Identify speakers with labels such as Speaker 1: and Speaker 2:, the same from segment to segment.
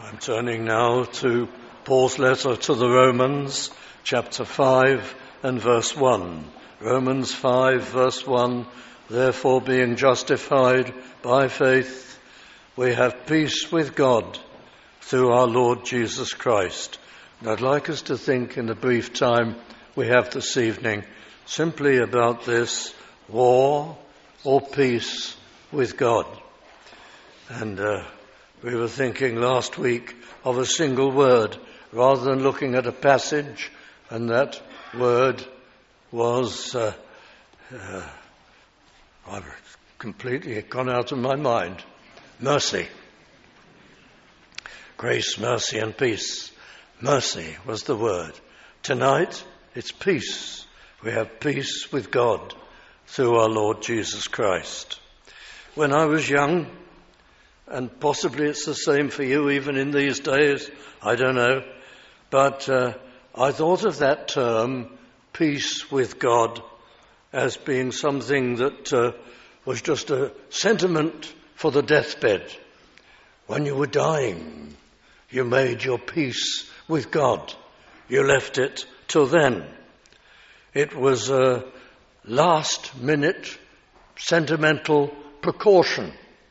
Speaker 1: I'm turning now to Paul's letter to the Romans, chapter 5 and verse 1. Romans 5, verse 1, therefore being justified by faith, we have peace with God through our Lord Jesus Christ. And I'd like us to think in the brief time we have this evening simply about this war or peace with God. And we were thinking last week of a single word rather than looking at a passage, and that word was I've completely gone out of my mind. Mercy. Grace, mercy and peace. Mercy was the word. Tonight it's peace. We have peace with God through our Lord Jesus Christ. When I was young, and possibly it's the same for you even in these days, I don't know, but I thought of that term, peace with God, as being something that was just a sentiment for the deathbed. When you were dying, you made your peace with God. You left it till then. It was a last-minute sentimental precaution.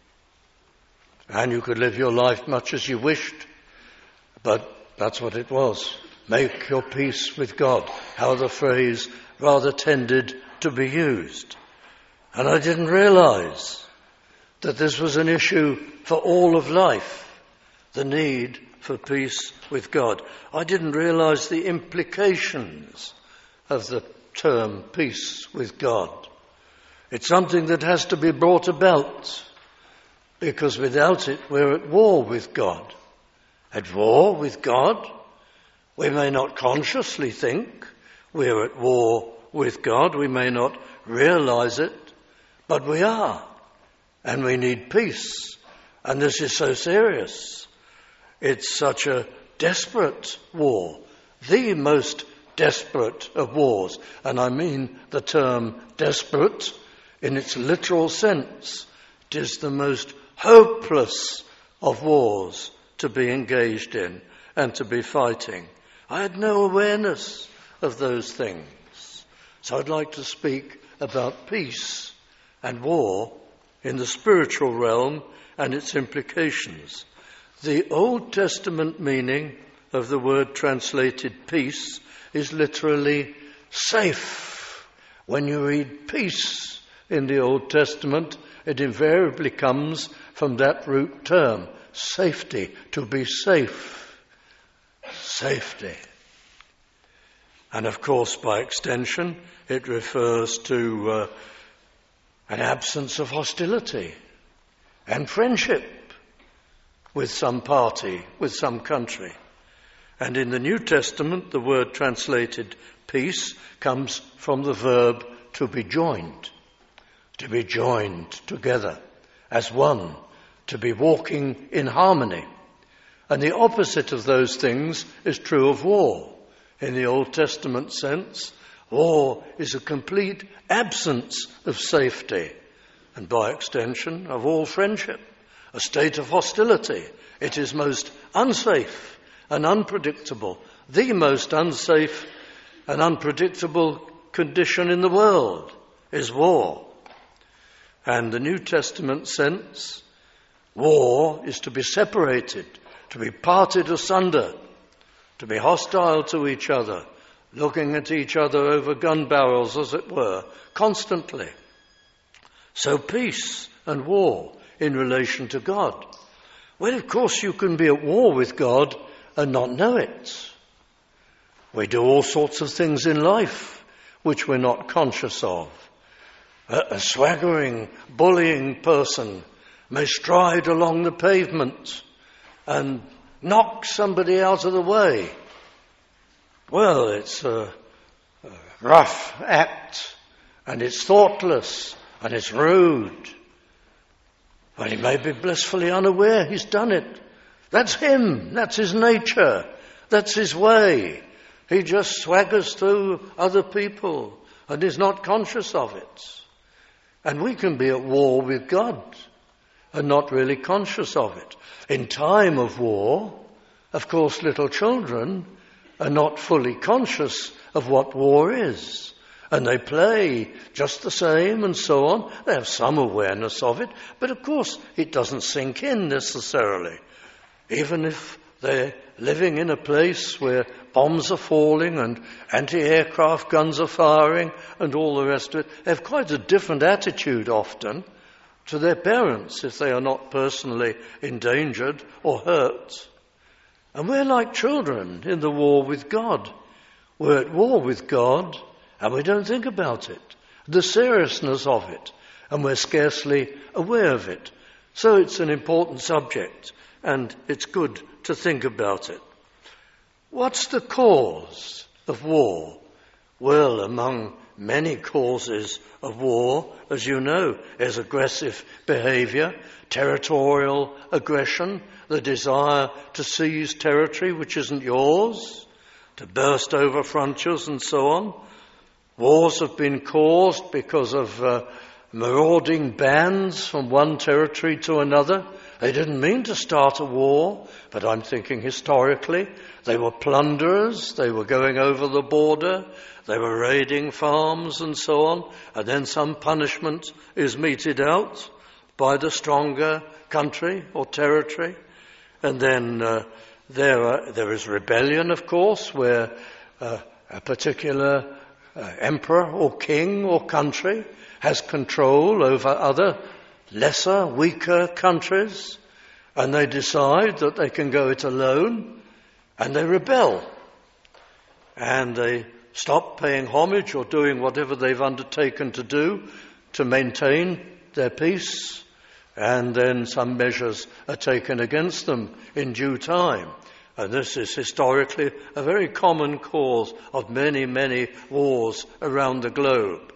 Speaker 1: And you could live your life much as you wished, but that's what it was. Make your peace with God. How the phrase rather tended to be used. And I didn't realize that this was an issue for all of life, the need for peace with God. I didn't realize the implications of the term peace with God. It's something that has to be brought about, because without it we're at war with God. At war with God? We may not consciously think we're at war with God. We may not realize it, but we are. And we need peace. And this is so serious. It's such a desperate war. The most desperate of wars. And I mean the term desperate in its literal sense. It is the most hopeless of wars to be engaged in and to be fighting. I had no awareness of those things. So I'd like to speak about peace and war in the spiritual realm and its implications. The Old Testament meaning of the word translated peace is literally safe. When you read peace in the Old Testament, it invariably comes from that root term, safety, to be safe. Safety. And of course, by extension, it refers to an absence of hostility and friendship with some party, with some country. And in the New Testament, the word translated peace comes from the verb to be joined together as one, to be walking in harmony. And the opposite of those things is true of war. In the Old Testament sense, war is a complete absence of safety, and by extension of all friendship, a state of hostility. It is most unsafe and unpredictable, the most unsafe and unpredictable condition in the world is war. And the New Testament sense, war is to be separated, to be parted asunder, to be hostile to each other, looking at each other over gun barrels, as it were, constantly. So peace and war in relation to God. Well, of course, you can be at war with God and not know it. We do all sorts of things in life which we're not conscious of. A swaggering, bullying person may stride along the pavement and knock somebody out of the way. Well, it's a rough act, and it's thoughtless, and it's rude. But he may be blissfully unaware he's done it. That's him. That's his nature. That's his way. He just swaggers through other people and is not conscious of it. And we can be at war with God and not really conscious of it. In time of war, Of course, little children are not fully conscious of what war is. And they play just the same and so on. They have some awareness of it, but of course it doesn't sink in necessarily. Even if they're living in a place where bombs are falling and anti-aircraft guns are firing and all the rest of it, they have quite a different attitude often to their parents if they are not personally endangered or hurt. And we're like children in the war with God. We're at war with God and we don't think about it, the seriousness of it, and we're scarcely aware of it. So it's an important subject, and it's good to think about it. What's the cause of war? Well, among many causes of war, as you know, is aggressive behaviour, territorial aggression, the desire to seize territory which isn't yours, to burst over frontiers and so on. Wars have been caused because of marauding bands from one territory to another. They didn't mean to start a war, but I'm thinking historically. They were plunderers, they were going over the border, they were raiding farms and so on, and then some punishment is meted out by the stronger country or territory. And then there is rebellion, of course, where a particular emperor or king or country has control over other lesser, weaker countries, and they decide that they can go it alone, and they rebel. And they stop paying homage or doing whatever they've undertaken to do to maintain their peace, and then some measures are taken against them in due time. And this is historically a very common cause of many, many wars around the globe.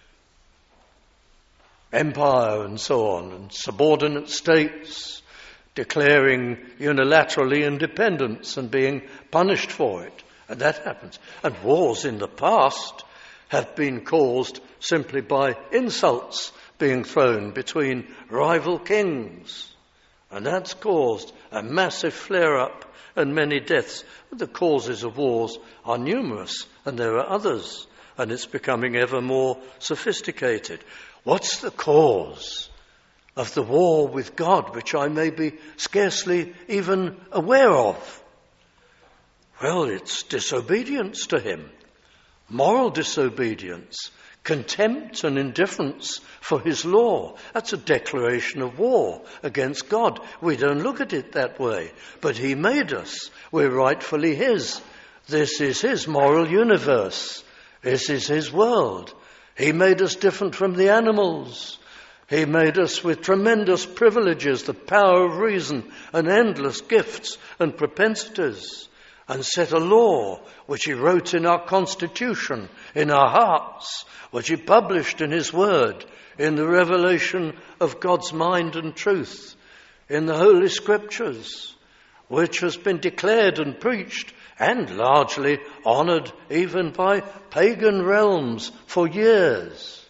Speaker 1: Empire and so on, and subordinate states declaring unilaterally independence and being punished for it. And that happens. And wars in the past have been caused simply by insults being thrown between rival kings. And that's caused a massive flare-up and many deaths. The causes of wars are numerous, and there are others, and it's becoming ever more sophisticated. What's the cause of the war with God, which I may be scarcely even aware of? Well, it's disobedience to him, moral disobedience, contempt and indifference for his law. That's a declaration of war against God. We don't look at it that way, but he made us. We're rightfully his. This is his moral universe. This is his world. He made us different from the animals. He made us with tremendous privileges, the power of reason and endless gifts and propensities, and set a law which he wrote in our constitution, in our hearts, which he published in his word, in the revelation of God's mind and truth, in the Holy Scriptures, which has been declared and preached and largely honoured even by pagan realms for years.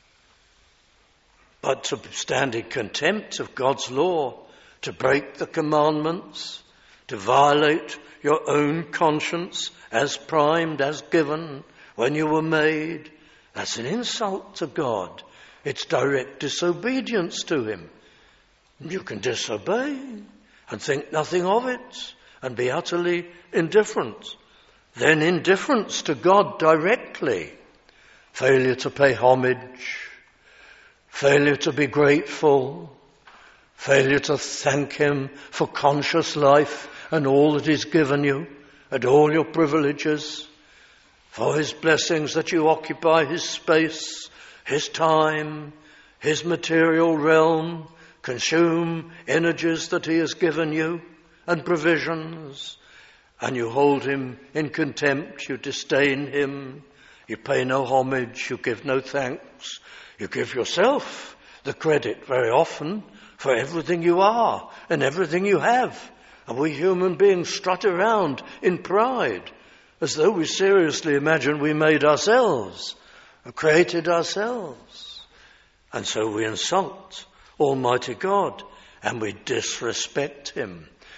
Speaker 1: But to stand in contempt of God's law, to break the commandments, to violate your own conscience as primed, as given, when you were made, that's an insult to God. It's direct disobedience to him. You can disobey and think nothing of it and be utterly indifferent. Then indifference to God directly, failure to pay homage, failure to be grateful, failure to thank him for conscious life and all that he's given you, and all your privileges, for his blessings that you occupy his space, his time, his material realm, consume energies that he has given you, and provisions, and you hold him in contempt, you disdain him, you pay no homage, you give no thanks, you give yourself the credit very often for everything you are and everything you have. And we human beings strut around in pride as though we seriously imagine we made ourselves, created ourselves. And so we insult Almighty God and we disrespect him.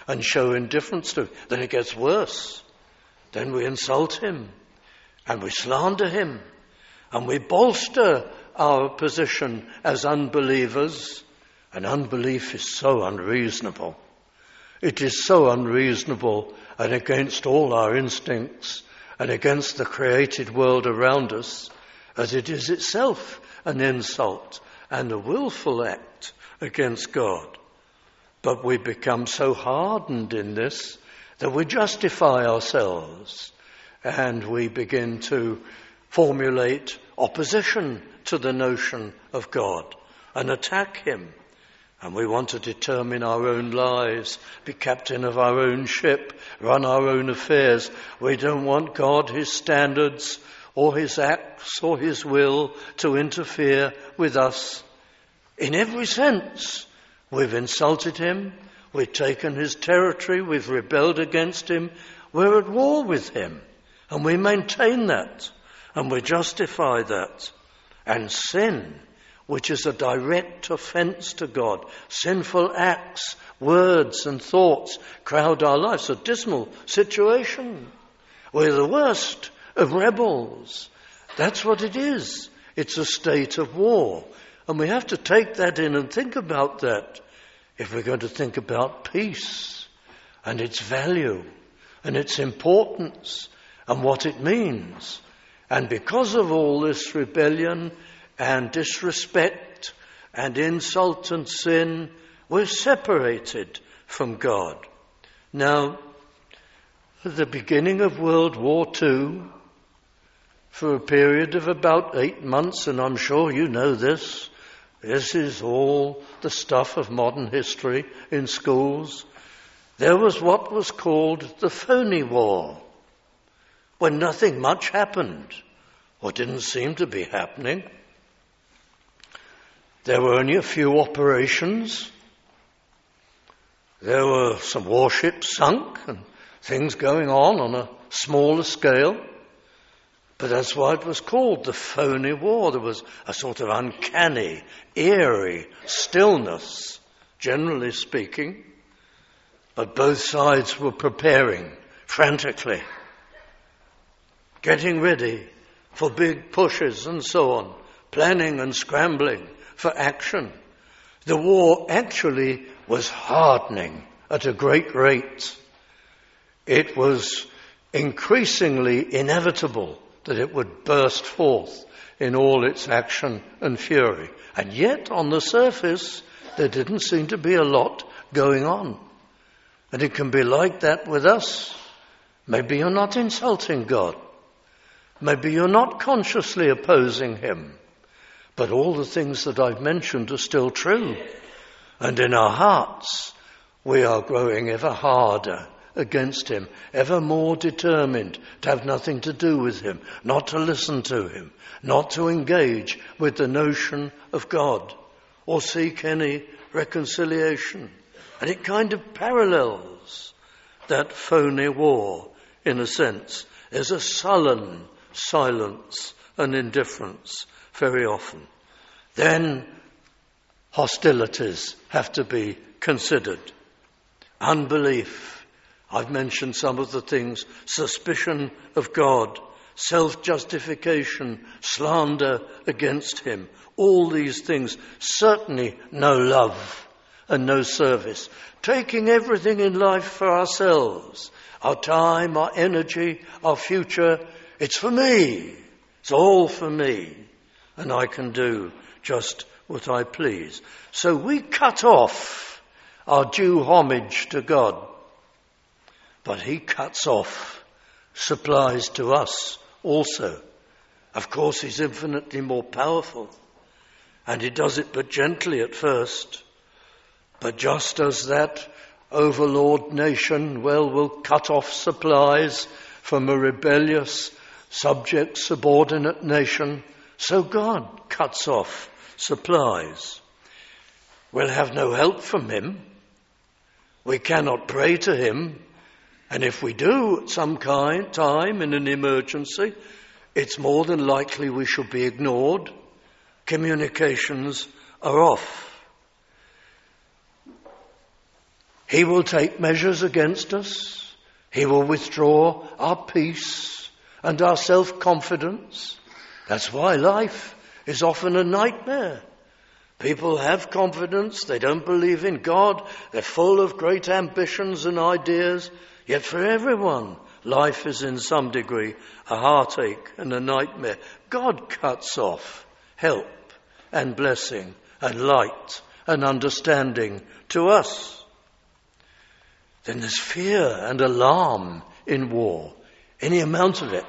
Speaker 1: and show indifference to him. Then it gets worse. Then we insult him and we slander him and we bolster our position as unbelievers. And unbelief is so unreasonable. It is so unreasonable and against all our instincts and against the created world around us, as it is itself an insult and a willful act against God. But we become so hardened in this that we justify ourselves and we begin to formulate opposition to the notion of God and attack him. And we want to determine our own lives, be captain of our own ship, run our own affairs. We don't want God, his standards, or his acts, or his will to interfere with us. In every sense, we've insulted him, we've taken his territory, we've rebelled against him, we're at war with him. And we maintain that, and we justify that. And sin, which is a direct offence to God, sinful acts, words and thoughts crowd our lives. A dismal situation. We're the worst of rebels. That's what it is. It's a state of war. And we have to take that in and think about that if we're going to think about peace and its value and its importance and what it means. And because of all this rebellion and disrespect and insult and sin, we're separated from God. Now, at the beginning of World War II, for a period of about 8 months, and I'm sure you know this is all the stuff of modern history in schools, there was what was called the phony war, when nothing much happened, or didn't seem to be happening. There were only a few operations. There were some warships sunk and things going on a smaller scale. But that's why it was called the phony war. There was a sort of uncanny, eerie stillness, generally speaking. But both sides were preparing frantically, getting ready for big pushes and so on, planning and scrambling for action. The war actually was hardening at a great rate. It was increasingly inevitable that it would burst forth in all its action and fury. And yet, on the surface, there didn't seem to be a lot going on. And it can be like that with us. Maybe you're not insulting God. Maybe you're not consciously opposing him. But all the things that I've mentioned are still true. And in our hearts, we are growing ever harder against him, ever more determined to have nothing to do with him, not to listen to him, not to engage with the notion of God or seek any reconciliation. And it kind of parallels that phony war in a sense. There's a sullen silence and indifference very often. Then hostilities have to be considered. Unbelief. I've mentioned some of the things. Suspicion of God, self-justification, slander against him. All these things. Certainly no love and no service. Taking everything in life for ourselves. Our time, our energy, our future. It's for me. It's all for me. And I can do just what I please. So we cut off our due homage to God. But he cuts off supplies to us also. Of course, he's infinitely more powerful. And he does it but gently at first. But just as that overlord nation, will cut off supplies from a rebellious, subject, subordinate nation, so God cuts off supplies. We'll have no help from him. We cannot pray to him. And if we do at some time in an emergency, it's more than likely we shall be ignored. Communications are off. He will take measures against us. He will withdraw our peace and our self-confidence. That's why life is often a nightmare. People have confidence. They don't believe in God. They're full of great ambitions and ideas. Yet for everyone, life is in some degree a heartache and a nightmare. God cuts off help and blessing and light and understanding to us. Then there's fear and alarm in war, any amount of it.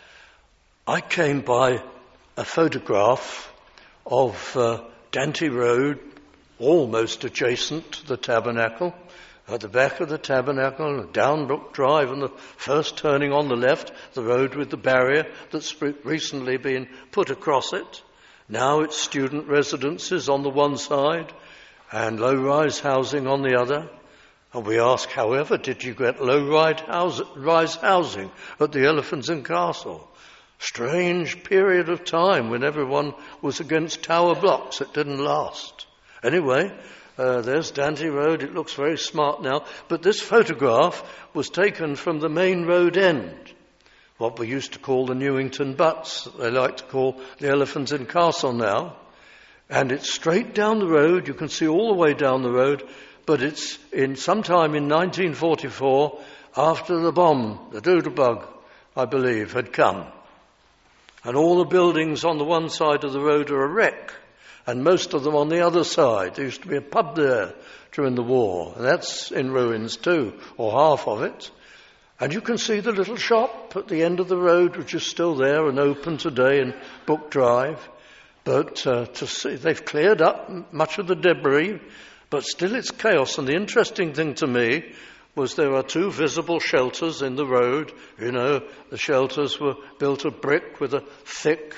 Speaker 1: I came by a photograph of Dante Road, almost adjacent to the tabernacle. At the back of the tabernacle, down Brook Drive, and the first turning on the left, the road with the barrier that's recently been put across it. Now it's student residences on the one side and low-rise housing on the other. And we ask, however, did you get low-rise housing at the Elephants and Castle? Strange period of time when everyone was against tower blocks. It didn't last. Anyway, there's Dante Road. It looks very smart now. But this photograph was taken from the main road end, what we used to call the Newington Butts. They like to call the Elephants and Castle now. And it's straight down the road. You can see all the way down the road. But it's sometime in 1944, after the bomb, the Doodlebug, I believe, had come. And all the buildings on the one side of the road are a wreck, and most of them on the other side. There used to be a pub there during the war, and that's in ruins too, or half of it. And you can see the little shop at the end of the road, which is still there and open today in Brook Drive. But to see, they've cleared up much of the debris, but still it's chaos. And the interesting thing to me was there are two visible shelters in the road. You know, the shelters were built of brick with a thick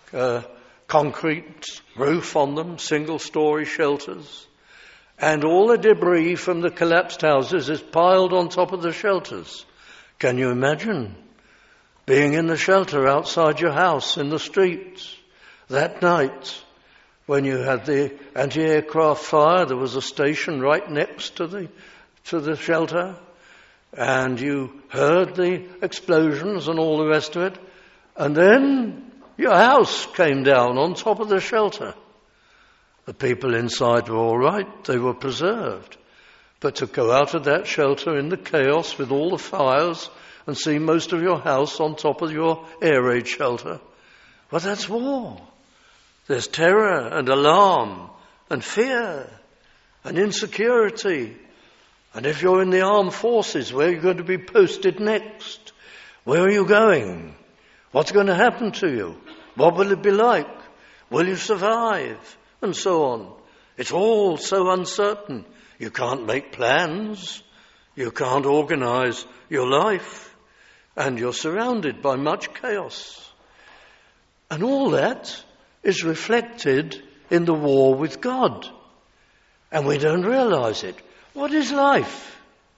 Speaker 1: concrete roof on them, single-story shelters. And all the debris from the collapsed houses is piled on top of the shelters. Can you imagine being in the shelter outside your house in the streets that night? When you had the anti-aircraft fire, there was a station right next to the shelter, and you heard the explosions and all the rest of it, and then your house came down on top of the shelter. The people inside were all right, they were preserved. But to go out of that shelter in the chaos with all the fires and see most of your house on top of your air raid shelter, well, that's war. There's terror and alarm and fear and insecurity. And if you're in the armed forces, where are you going to be posted next? Where are you going? What's going to happen to you? What will it be like? Will you survive? And so on. It's all so uncertain. You can't make plans. You can't organize your life. And you're surrounded by much chaos. And all that is reflected in the war with God. And we don't realize it. What is life?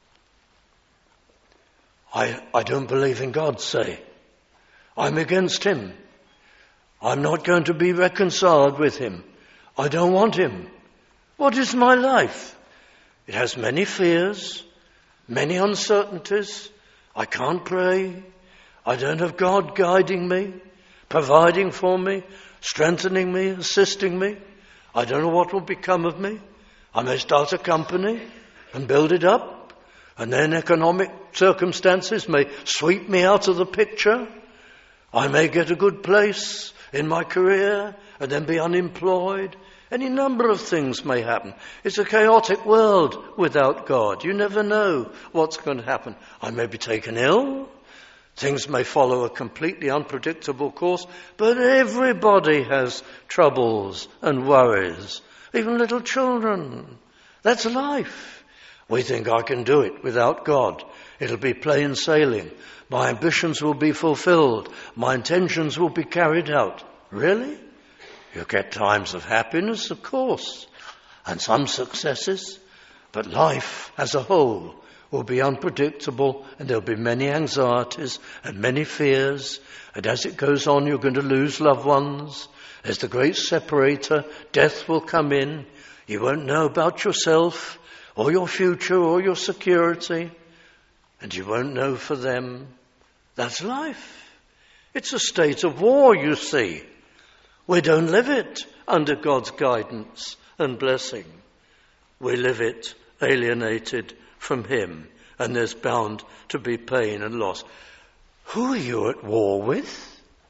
Speaker 1: I don't believe in God, say. I'm against him. I'm not going to be reconciled with him. I don't want him. What is my life? It has many fears, many uncertainties. I can't pray. I don't have God guiding me, providing for me, strengthening me, assisting me. I don't know what will become of me. I may start a company and build it up, and then economic circumstances may sweep me out of the picture. I may get a good place in my career and then be unemployed. Any number of things may happen. It's a chaotic world without God. You never know what's going to happen. I may be taken ill. Things may follow a completely unpredictable course, but everybody has troubles and worries, even little children. That's life. We think I can do it without God. It'll be plain sailing. My ambitions will be fulfilled. My intentions will be carried out. Really? You get times of happiness, of course, and some successes, but life as a whole will be unpredictable, and there'll be many anxieties and many fears, and as it goes on, you're going to lose loved ones. There's the great separator. Death will come in. You won't know about yourself or your future or your security, and you won't know for them. That's life. It's a state of war, you see. We don't live it under God's guidance and blessing. We live it alienated from him, and there's bound to be pain and loss. Who are you at war with?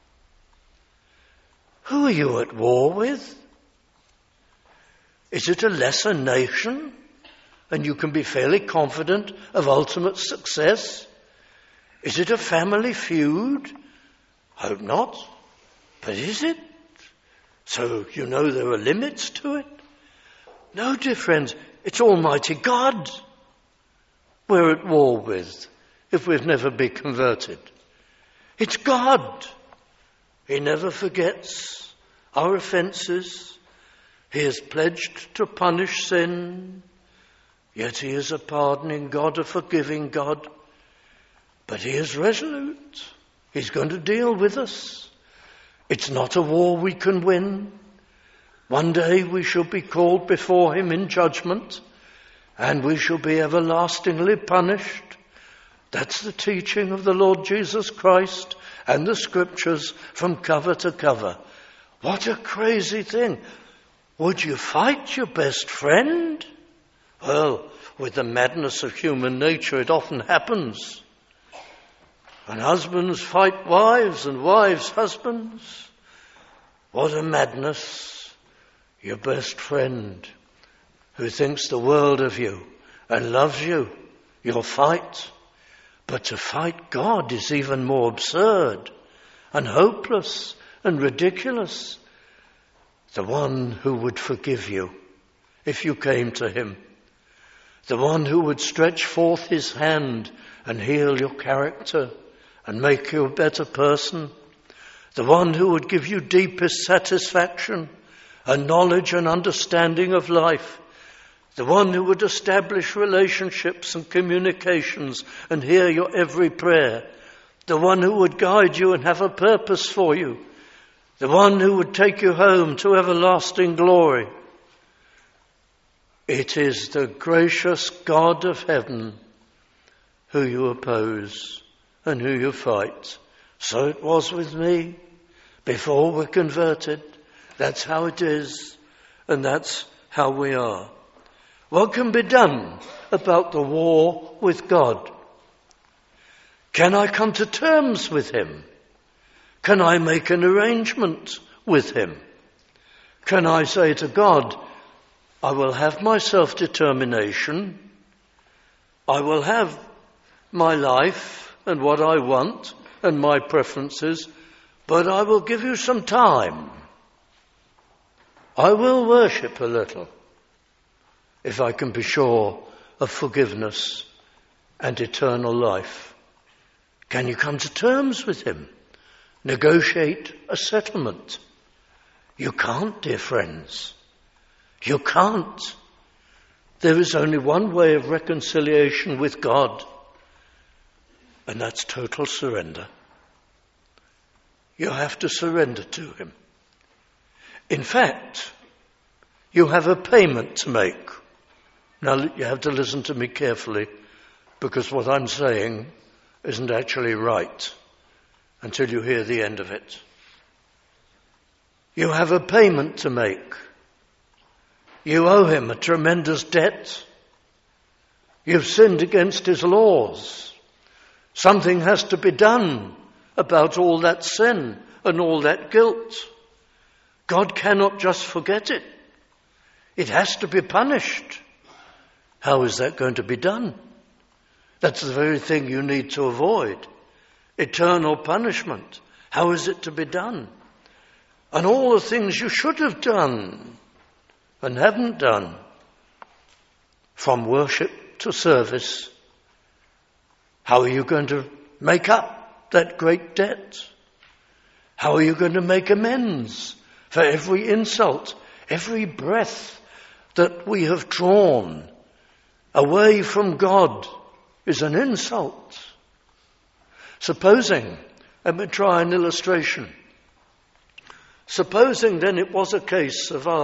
Speaker 1: Who are you at war with? Is it a lesser nation, and you can be fairly confident of ultimate success? Is it a family feud? Hope not. But is it? So you know there are limits to it? No, dear friends, it's Almighty God we're at war with if we've never been converted. It's God. He never forgets our offences. He has pledged to punish sin, yet he is a pardoning God, a forgiving God. But he is resolute. He's going to deal with us. It's not a war we can win. One day we shall be called before him in judgment, and we shall be everlastingly punished. That's the teaching of the Lord Jesus Christ and the Scriptures from cover to cover. What a crazy thing. Would you fight your best friend? Well, with the madness of human nature, it often happens. And husbands fight wives and wives husbands. What a madness. Your best friend who thinks the world of you and loves you, you'll fight. But to fight God is even more absurd and hopeless and ridiculous. The one who would forgive you if you came to him. The one who would stretch forth his hand and heal your character and make you a better person. The one who would give you deepest satisfaction and knowledge and understanding of life. The one who would establish relationships and communications and hear your every prayer. The one who would guide you and have a purpose for you. The one who would take you home to everlasting glory. It is the gracious God of heaven who you oppose and who you fight. So it was with me before we're converted. That's how it is, and that's how we are. What can be done about the war with God? Can I come to terms with him? Can I make an arrangement with him? Can I say to God, I will have my self-determination, I will have my life and what I want and my preferences, but I will give you some time. I will worship a little if I can be sure of forgiveness and eternal life. Can you come to terms with him? Negotiate a settlement? You can't, dear friends. You can't. There is only one way of reconciliation with God, and that's total surrender. You have to surrender to him. In fact, you have a payment to make. Now, you have to listen to me carefully, because what I'm saying isn't actually right until you hear the end of it. You have a payment to make. You owe him a tremendous debt. You've sinned against his laws. Something has to be done about all that sin and all that guilt. God cannot just forget it. It has to be punished. How is that going to be done? That's the very thing you need to avoid. Eternal punishment. How is it to be done? And all the things you should have done and haven't done, from worship to service. How are you going to make up that great debt? How are you going to make amends for every insult, every breath that we have drawn away from God is an insult? Supposing, let me try an illustration. Supposing then it was a case of our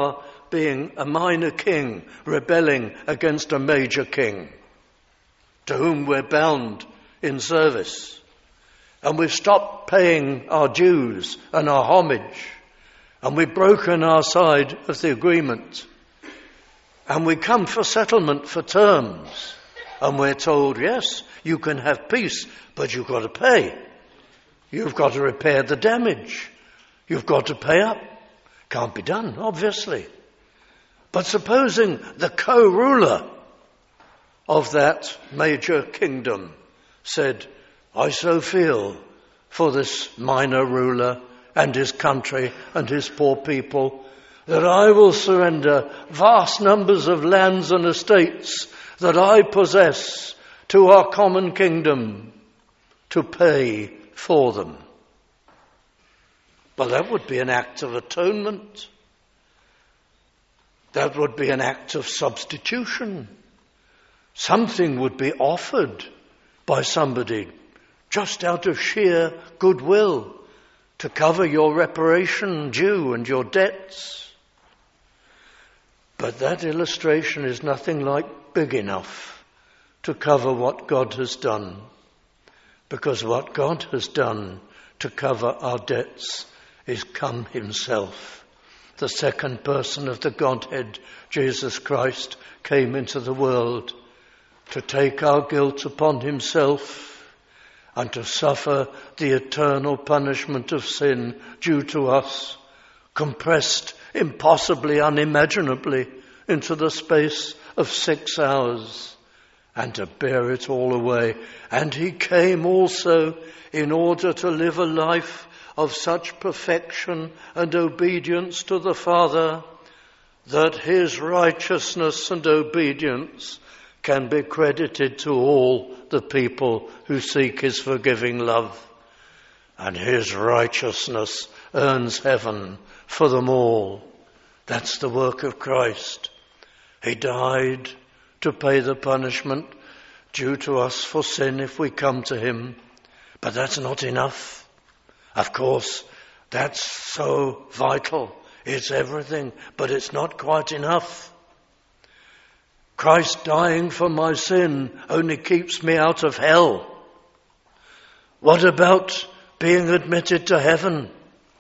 Speaker 1: being a minor king rebelling against a major king to whom we're bound in service. And we've stopped paying our dues and our homage, and we've broken our side of the agreement. And we come for settlement, for terms, and we're told, yes, you can have peace, but you've got to pay. You've got to repair the damage. You've got to pay up. Can't be done, obviously. But supposing the co-ruler of that major kingdom said, I so feel for this minor ruler and his country and his poor people that I will surrender vast numbers of lands and estates that I possess to our common kingdom to pay for them. Well, that would be an act of atonement. That would be an act of substitution. Something would be offered by somebody just out of sheer goodwill to cover your reparation due and your debts. But that illustration is nothing like big enough to cover what God has done, because what God has done to cover our debts is come himself. The second person of the Godhead, Jesus Christ, came into the world to take our guilt upon himself and to suffer the eternal punishment of sin due to us, compressed impossibly, unimaginably, into the space of 6 hours, and to bear it all away. And he came also in order to live a life of such perfection and obedience to the Father that his righteousness and obedience can be credited to all the people who seek his forgiving love. And his righteousness earns heaven for them all. That's the work of Christ. He died to pay the punishment due to us for sin if we come to him. But that's not enough. Of course, that's so vital. It's everything, but it's not quite enough. Christ dying for my sin only keeps me out of hell. What about being admitted to heaven?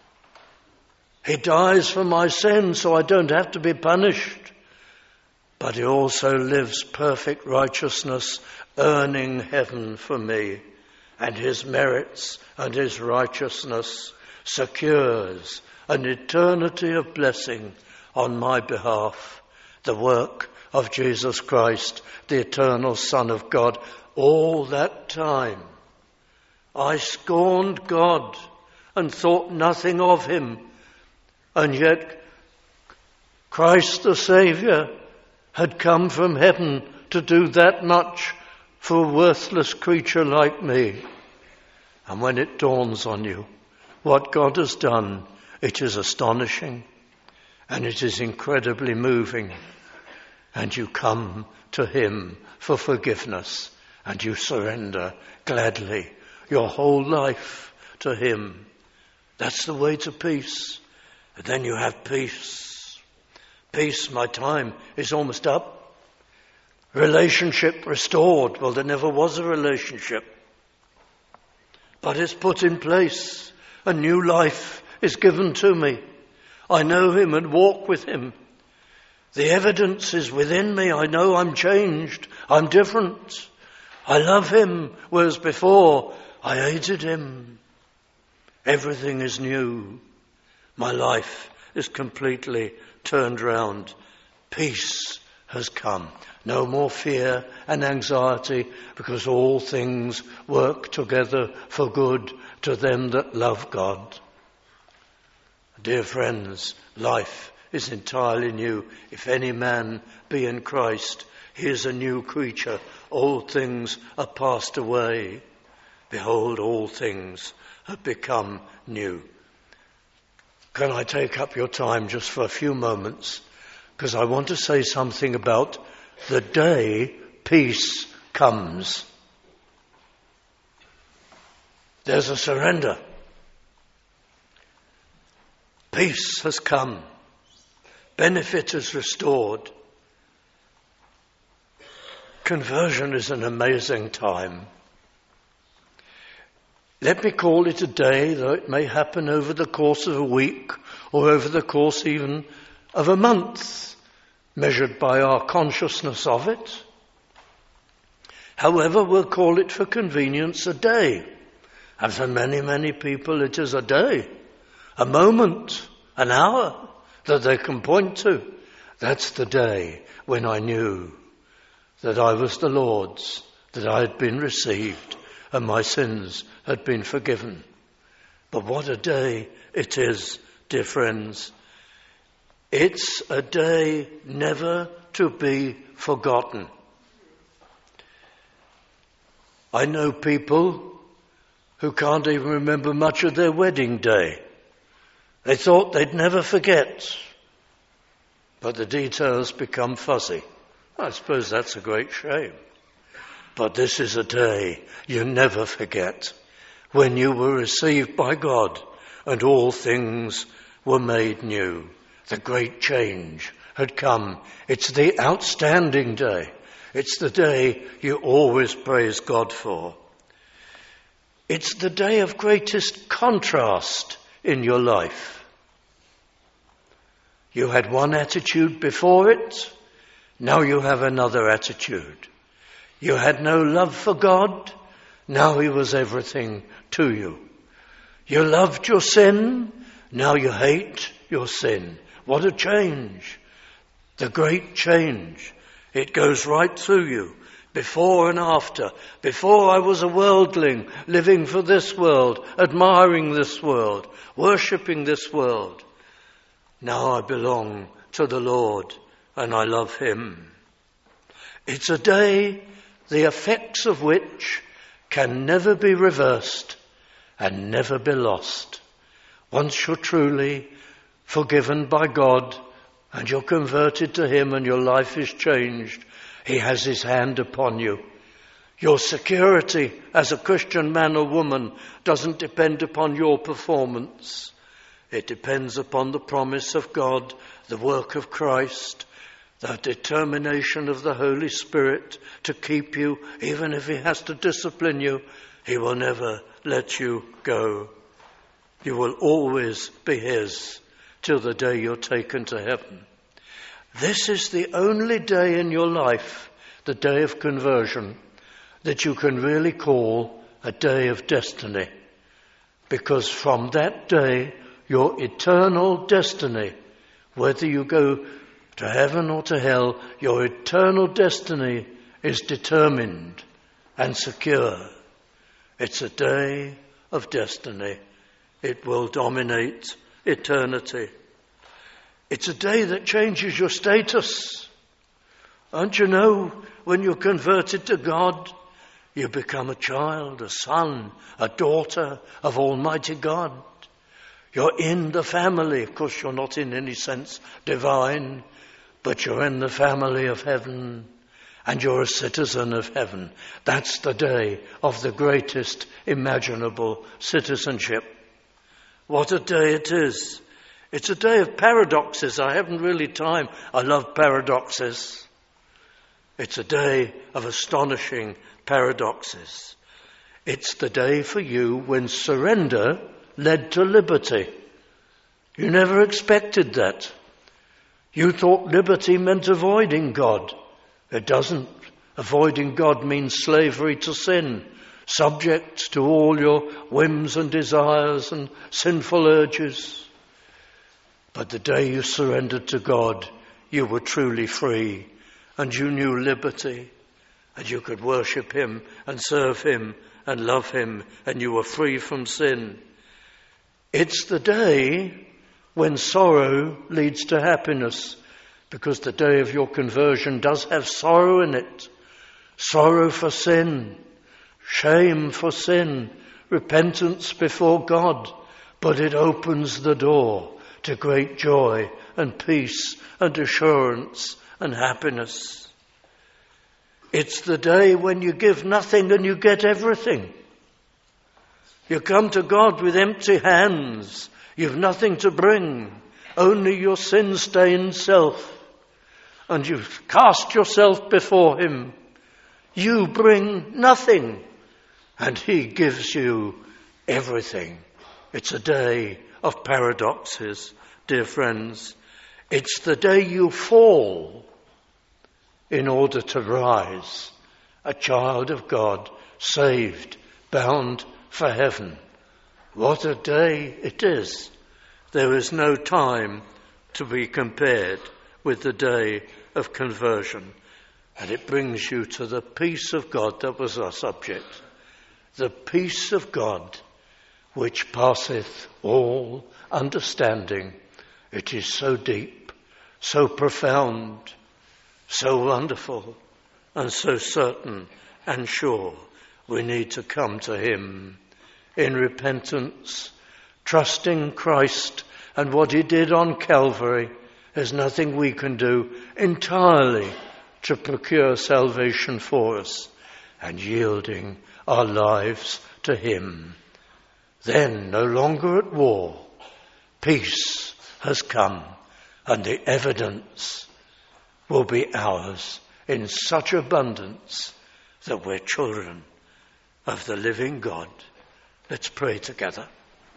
Speaker 1: He dies for my sin so I don't have to be punished. But he also lives perfect righteousness, earning heaven for me. And his merits and his righteousness secures an eternity of blessing on my behalf. The work of Jesus Christ, the eternal Son of God. All that time I scorned God and thought nothing of him. And yet Christ the Saviour had come from heaven to do that much for a worthless creature like me. And when it dawns on you what God has done, it is astonishing and it is incredibly moving. And you come to him for forgiveness and you surrender gladly your whole life to him. That's the way to peace. And then you have peace. Peace, my time is almost up. Relationship restored. Well, there never was a relationship. But it's put in place. A new life is given to me. I know him and walk with him. The evidence is within me. I know I'm changed. I'm different. I love him, whereas before I hated him. Everything is new. My life is completely turned round. Peace has come. No more fear and anxiety, because all things work together for good to them that love God. Dear friends, life is entirely new. If any man be in Christ, he is a new creature. Old things are passed away. Behold, all things have become new. Can I take up your time just for a few moments? Because I want to say something about the day peace comes. There's a surrender. Peace has come. benefit is restored. Conversion is an amazing time. Let me call it a day, though it may happen over the course of a week or over the course even of a month, measured by our consciousness of it. However, we'll call it for convenience a day. And for many, many people it is a day, a moment, an hour that they can point to. That's the day when I knew that I was the Lord's, that I had been received and my sins had been forgiven. But what a day it is, dear friends. It's a day never to be forgotten. I know people who can't even remember much of their wedding day. They thought they'd never forget, but the details become fuzzy. I suppose that's a great shame. But this is a day you never forget, when you were received by God and all things were made new. The great change had come. It's the outstanding day. It's the day you always praise God for. It's the day of greatest contrast in your life. You had one attitude before it, now you have another attitude. You had no love for God, now He was everything to you. You loved your sin, now you hate your sin. What a change. The great change. It goes right through you, before and after. Before I was a worldling, living for this world, admiring this world, worshipping this world. Now I belong to the Lord and I love Him. It's a day the effects of which can never be reversed and never be lost. Once you're truly forgiven by God and you're converted to Him and your life is changed, He has His hand upon you. Your security as a Christian man or woman doesn't depend upon your performance. It depends upon the promise of God, the work of Christ, the determination of the Holy Spirit to keep you. Even if He has to discipline you, He will never let you go. You will always be His till the day you're taken to heaven. This is the only day in your life, the day of conversion, that you can really call a day of destiny. Because from that day, your eternal destiny, whether you go to heaven or to hell, your eternal destiny is determined and secure. It's a day of destiny. It will dominate eternity. It's a day that changes your status. Don't you know, when you're converted to God, you become a child, a son, a daughter of Almighty God. You're in the family. Of course, you're not in any sense divine, but you're in the family of heaven, and you're a citizen of heaven. That's the day of the greatest imaginable citizenship. What a day it is. It's a day of paradoxes. I haven't really time. I love paradoxes. It's a day of astonishing paradoxes. It's the day for you when surrender led to liberty. You never expected that. You thought liberty meant avoiding God. It doesn't. Avoiding God means slavery to sin, subject to all your whims and desires and sinful urges. But the day you surrendered to God, you were truly free, and you knew liberty, and you could worship Him and serve Him and love Him, and you were free from sin. It's the day when sorrow leads to happiness, because the day of your conversion does have sorrow in it. Sorrow for sin, shame for sin, repentance before God, but it opens the door to great joy and peace and assurance and happiness. It's the day when you give nothing and you get everything. You come to God with empty hands. You've nothing to bring, only your sin-stained self, and you cast yourself before him, you bring nothing, and he gives you everything. It's a day of paradoxes, dear friends. It's the day you fall in order to rise, a child of God, saved, bound for heaven. What a day it is. There is no time to be compared with the day of conversion. And it brings you to the peace of God. That was our subject. The peace of God, which passeth all understanding. It is so deep, so profound, so wonderful, and so certain and sure. We need to come to him in repentance, trusting Christ and what he did on Calvary. There's nothing we can do entirely to procure salvation for us, and yielding our lives to him. Then, no longer at war, peace has come, and the evidence will be ours in such abundance that we're children of the living God. Let's pray together.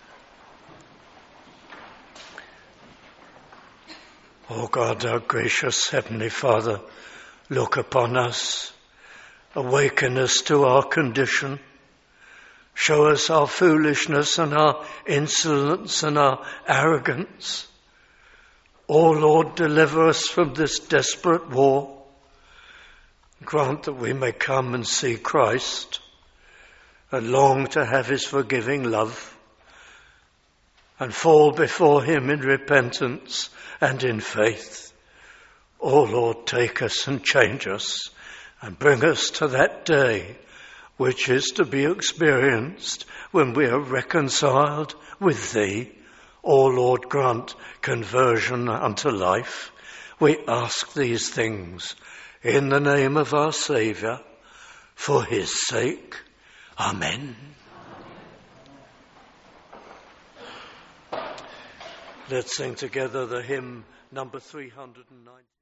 Speaker 1: O God, our gracious Heavenly Father, look upon us, awaken us to our condition, show us our foolishness and our insolence and our arrogance. O Lord, deliver us from this desperate war. Grant that we may come and see Christ and long to have his forgiving love and fall before him in repentance and in faith. O Lord, take us and change us and bring us to that day which is to be experienced when we are reconciled with thee. O Lord, grant conversion unto life. We ask these things in the name of our Saviour, for his sake. Amen. Let's sing together the hymn number 390.